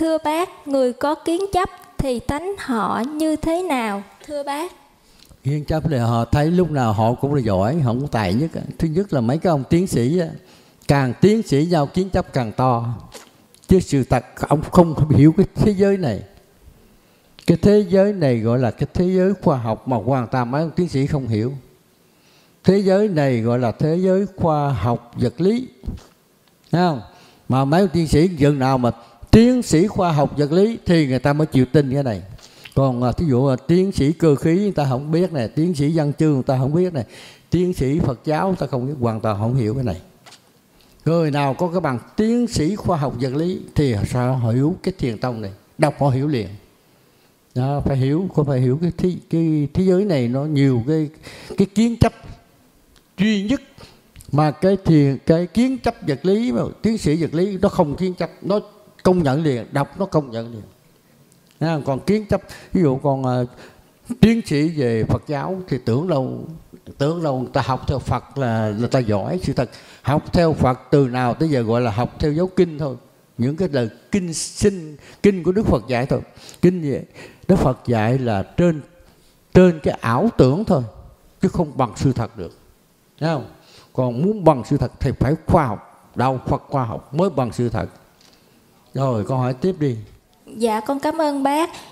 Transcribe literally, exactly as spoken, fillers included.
Thưa bác, người có kiến chấp thì tánh họ như thế nào? Thưa bác. Kiến chấp là họ thấy lúc nào họ cũng là giỏi, họ cũng tài nhất. Thứ nhất là mấy cái ông tiến sĩ á, càng tiến sĩ nhau kiến chấp càng to. Chứ sự thật ông không hiểu cái thế giới này. Cái thế giới này gọi là cái thế giới khoa học mà hoàn toàn mấy ông tiến sĩ không hiểu. Thế giới này gọi là thế giới khoa học vật lý. Thấy không? Mà mấy ông tiến sĩ dường nào mà tiến sĩ khoa học vật lý thì người ta mới chịu tin cái này. Còn thí dụ là tiến sĩ cơ khí người ta không biết này, tiến sĩ văn chương người ta không biết này, tiến sĩ Phật giáo người ta không biết, hoàn toàn không hiểu cái này. Người nào có cái bằng tiến sĩ khoa học vật lý thì sao họ hiểu cái thiền tông này, đọc họ hiểu liền. Đó, phải hiểu, có phải hiểu cái thế, cái thế giới này nó nhiều cái cái kiến chấp duy nhất mà cái thiền cái kiến chấp vật lý mà tiến sĩ vật lý nó không kiến chấp, nó công nhận liền, đọc nó công nhận liền. À, còn kiến chấp ví dụ còn uh, tiến sĩ về Phật giáo thì tưởng đâu tưởng đâu người ta học theo Phật là người ta giỏi. Sự thật học theo Phật từ nào tới giờ gọi là học theo dấu kinh thôi, những cái lời kinh sinh kinh của Đức Phật dạy thôi. Kinh gì Đức Phật dạy là trên trên cái ảo tưởng thôi chứ không bằng sự thật được. Thấy không? Còn muốn bằng sự thật thì phải khoa học, đạo Phật khoa học mới bằng sự thật. Rồi con hỏi tiếp đi. Dạ con cảm ơn bác.